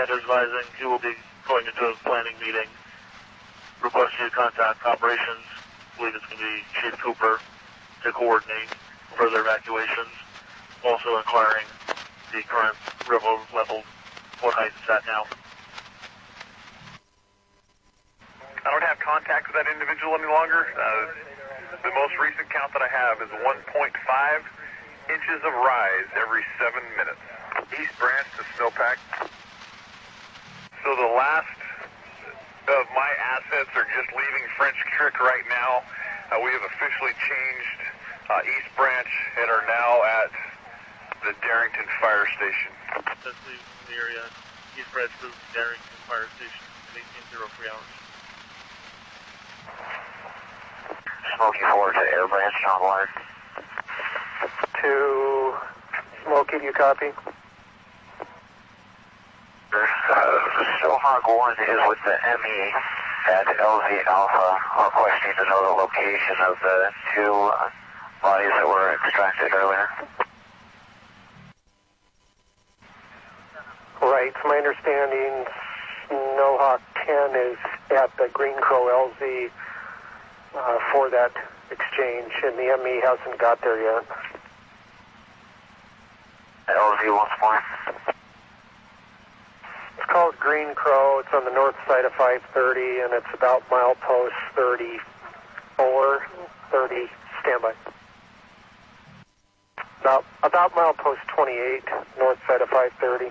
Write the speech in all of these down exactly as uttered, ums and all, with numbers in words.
command is advising he will be going into a planning meeting, requesting you to contact operations. I believe it's going to be Chief Cooper to coordinate further evacuations. Also inquiring the current river level, what height it's at now. I don't have contact with that individual any longer. Uh, the most recent count that I have is one point five inches of rise every seven minutes. East branch to snowpack. So the last of my assets are just leaving French Creek right now. Uh, we have officially changed uh, East Branch and are now at the Darrington Fire Station. That's leaving the area. East Branch moves to Darrington Fire Station in eighteen oh three hours. Smoky four to Air Branch, on wire. To Smoky, do you copy? Uh, Snowhawk one is with the M E at L Z Alpha, requesting to know the location of the two uh, bodies that were extracted earlier. Right, it's my understanding Snowhawk ten is at the Green Crow L Z uh, for that exchange, and the M E hasn't got there yet. L Z once more. It's called Green Crow. It's on the north side of five thirty, and it's about milepost thirty-four, thirty, standby. About, about milepost twenty-eight, north side of five thirty.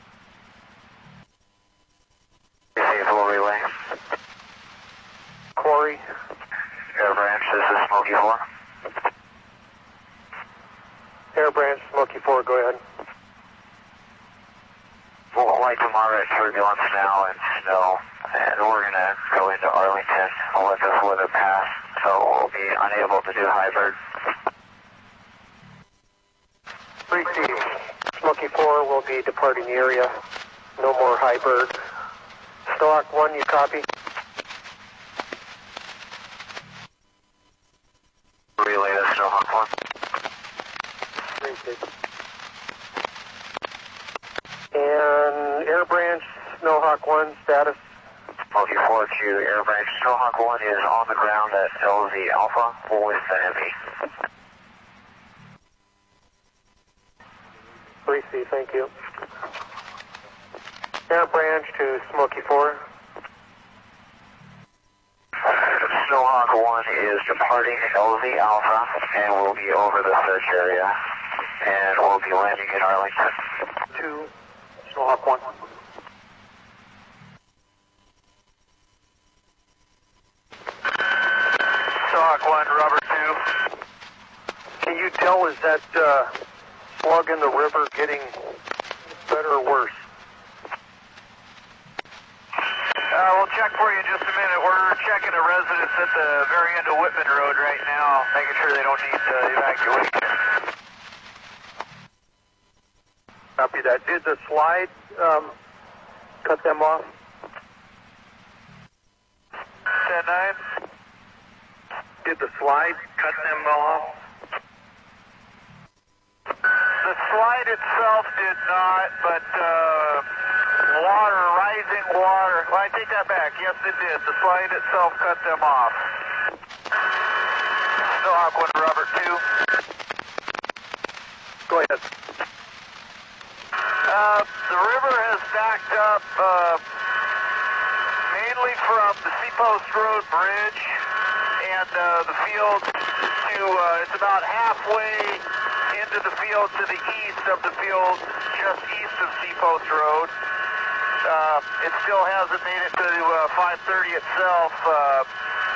Disable relay. Corey. Air Branch, this is Smoky four. Air Branch, Smoky four, go ahead. Well, light to moderate turbulence now and snow, and we're going to go into Arlington and let this weather pass, so we'll be unable to do hybrid. Receive. Smoky four will be departing the area. No more hybrid. Snowhawk one, you copy? Relay to Snowhawk one. Receive. And Air Branch, Snowhawk one, status? Smoky four to Air Branch. Snowhawk one is on the ground at L Z Alpha with the M E. Receive, thank you. Air Branch to Smoky four. Snowhawk one is departing L Z Alpha and will be over the search area, and will be landing in Arlington. Two, Snowhawk one. Snowhawk one, Robert two. Can you tell, is that uh, slug in the river getting better or worse? Uh, we'll check for you in just a minute. We're checking a residence at the very end of Whitman Road right now, making sure they don't need uh, evacuation. Copy that. Did the slide um, cut them off? ten nine. Did the slide cut them off? The slide itself did not, but uh, water, rising water. Well, I take that back. Yes, it did. The slide itself cut them off. Snowhawk one, Robert two. Go ahead. Uh, the river has backed up uh, mainly from the Seapost Road Bridge and uh, the field to, uh, it's about halfway into the field to the east of the field, just east of Seapost Road. Uh, it still hasn't made it to uh, five thirty itself, uh,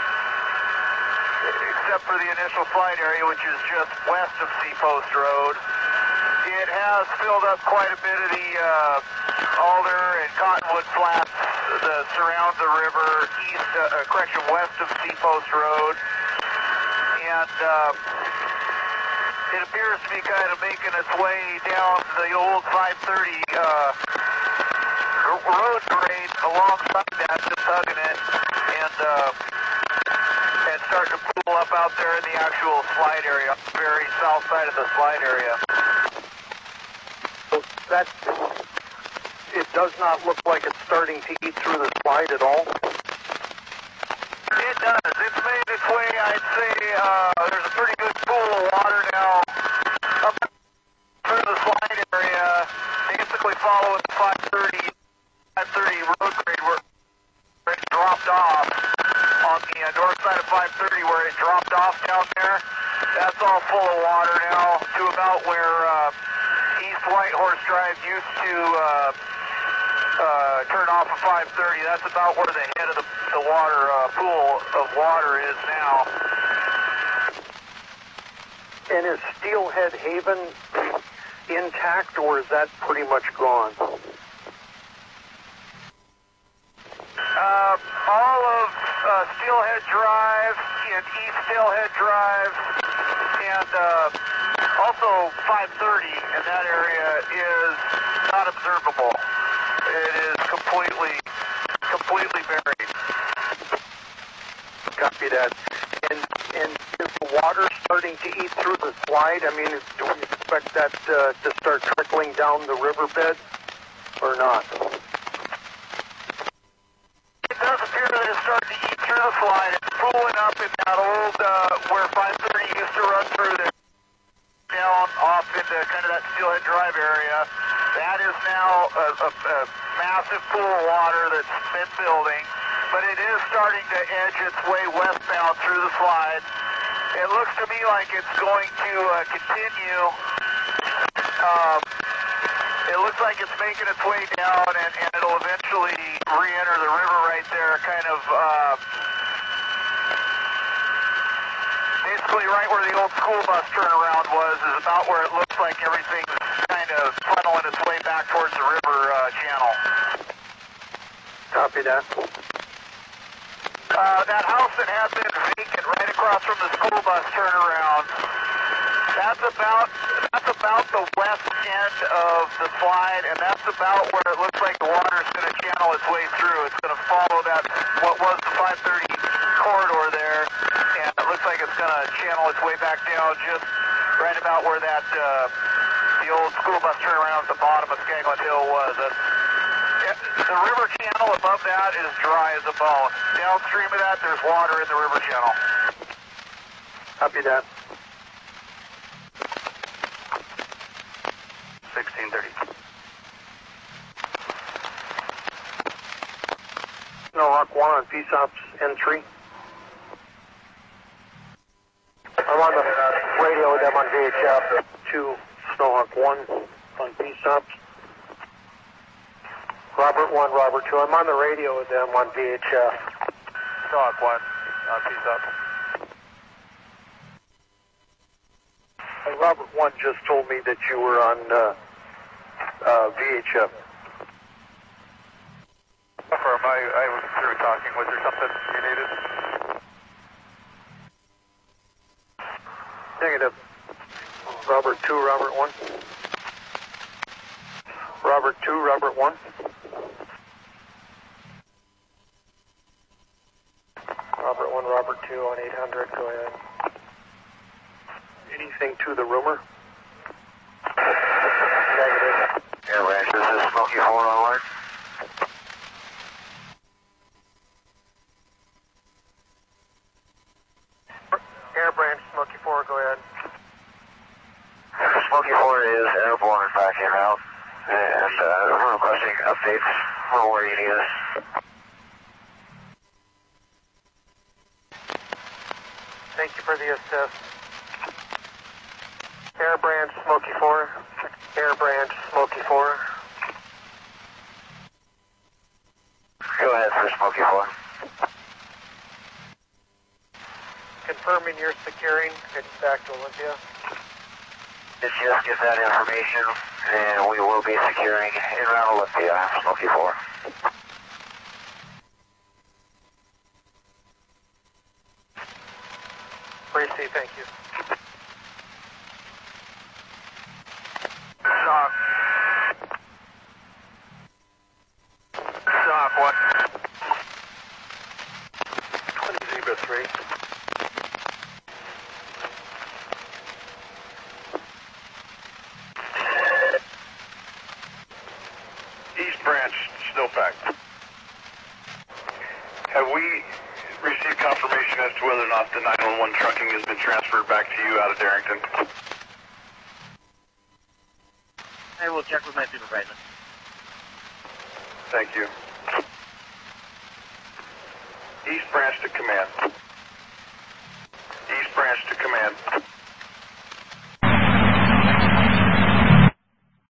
except for the initial flight area, which is just west of Seapost Road. It has filled up quite a bit of the uh, Alder and Cottonwood Flats that surround the river east, uh, correction, west of Seapost Road. And uh, it appears to be kind of making its way down the old five thirty uh, road grade alongside that, just hugging it, and, uh, and starting to pull up out there in the actual slide area, very south side of the slide area. So that it does not look like it's starting to eat through the slide at all? It does. It's made its way, I'd say, uh, there's a pretty good pool of water now up through the slide area, basically following the five thirty, five thirty road grade where it dropped off on the uh, north side of five thirty where it dropped off down there. That's all full of water now to about where uh, East Whitehorse Drive used to uh, uh, turn off at five thirty. That's about where the head of the, the water uh, pool of water is now. And is Steelhead Haven intact, or is that pretty much gone? Uh, all of uh, Steelhead Drive and East Steelhead Drive and uh, also five thirty in that area is not observable. It is completely, completely buried. Copy that. And, and is the water starting to eat through the slide? I mean, do we expect that uh, to start trickling down the riverbed or not? It does appear that it's starting to eat through the slide. It's pooling up in that old, uh, where five thirty used to run through there, down off into kind of that Steelhead Drive area. That is now a, a, a massive pool of water that's been building, but it is starting to edge its way westbound through the slide. It looks to me like it's going to uh, continue. Um, it looks like it's making its way down, and, and it'll eventually re-enter the river right there, kind of uh, basically right where the old school bus turnaround was, is about where it looks like everything's kind of funneling its way back towards the river uh, channel. Copy that. Uh, that house that had been vacant right across from the school bus turnaround, that's about that's about the west end of the slide, and that's about where it looks like the water's going to channel its way through. It's going to follow that, what was the five thirty corridor there, and it looks like it's going to channel its way back down just right about where that uh, the old school bus turnaround at the bottom of Skagway Hill was. That's, the river channel above that is dry as a bone. Downstream of that, there's water in the river channel. Copy that. sixteen thirty. Snowhawk one on P SOP's entry. I'm on the radio with them on V H F. Two Snowhawk one on P SOPs. Robert one, Robert two. I'm on the radio with them on V H F. Snowhawk one on P SOP. Uh, Robert one just told me that you were on uh, uh, V H F. Affirm, I, I was through talking. Was there something you needed? Negative. Robert two, Robert one. Robert two, Robert one. Robert one, Robert two on eight hundred, go ahead. Anything to the rumor? Negative. Air Ranch, this is Smoky four on alert. Air Branch, Smoky four, go ahead. Smoky four is airborne back in out, and uh, we're requesting updates for where you need us. Thank you for the assist. Air Branch, Smoky four. Air Branch, Smoky four. Go ahead for Smoky four. Confirming you're securing, heading back to Olympia. Just get that information, and we will be securing in around Olympia, Smoky four. Bracy, thank you. Sock. Sock, what? twenty Zebra three. East Received confirmation as to whether or not the nine one one trucking has been transferred back to you out of Darrington. I will check with my supervisor. Thank you. East Branch to command.